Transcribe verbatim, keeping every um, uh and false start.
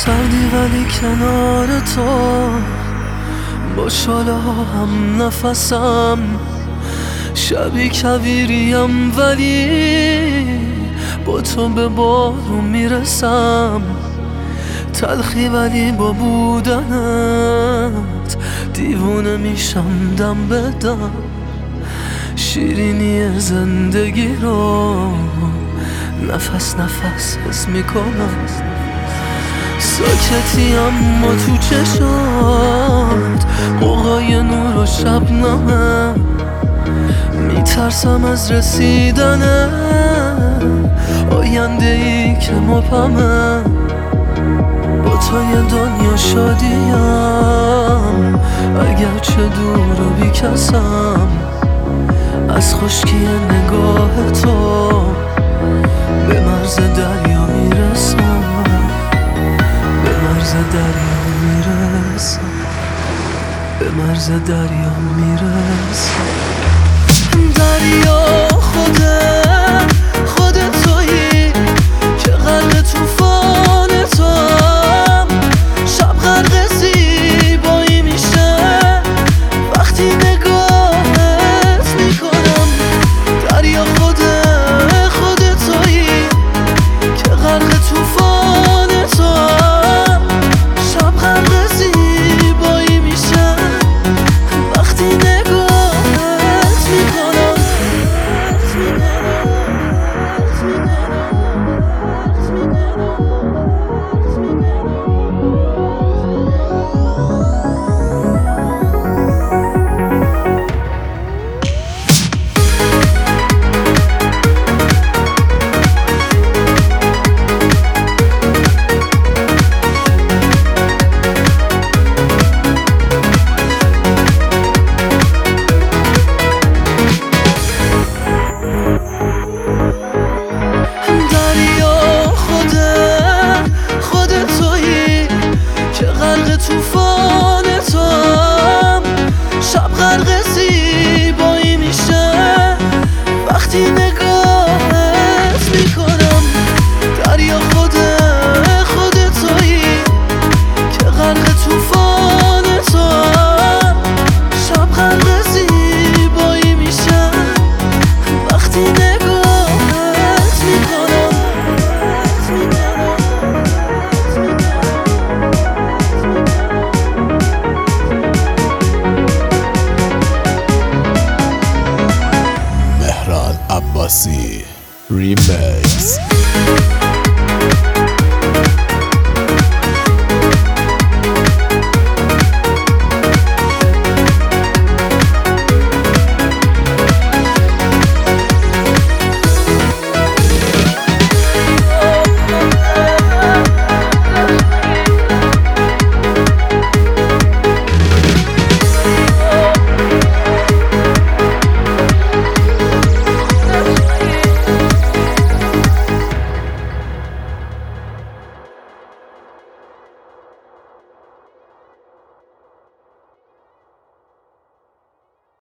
سردی ولی کنار تو، با شاله هم نفسم، شبی کویریم ولی با تو به بارون میرسم. تلخی ولی با بودنت دیوونه میشم دم به دم. شیرینی زندگی رو نفس نفس حس میکنم. ساکتی اما تو چشات قوقای نور و شبنمه. میترسم از رسیدن آینده ای که مبهمه. با تو یه دنیا شادیم اگرچه دور و بیکسم. از خشکی نگاه تو به مرز دریا میرسم، به مرز دریا میرسم، به مرز دریا میرسم. دریا خودت خودت تویی که غرق توفان توام. شب غرق زیبایی میشه وقتی نگاهت میکنم. دریا خودت خودت تویی که غرق توفان توام. شب غرق زیبایی میشه وقتی نگاهت میکنم. توفان توام. شب غرق زیبایی میشه وقتی نگاهت میکنم. دریا خودت خودت تویی که غرق توفان توام. شب غرق زیبایی میشه وقتی نگاهت میکنم. Abasi Remix.